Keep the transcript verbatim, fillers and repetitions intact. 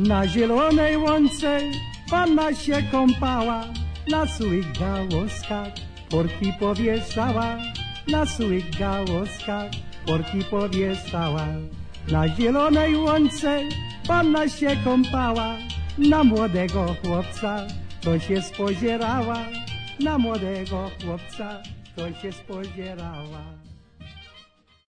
Na zielonej łące panna się kąpała, na swych gałązkach porki powieszała, na swych gałązkach porki powieszała. Na zielonej łące panna się kąpała, na młodego chłopca to się spozierała, na młodego chłopca to się spozierała.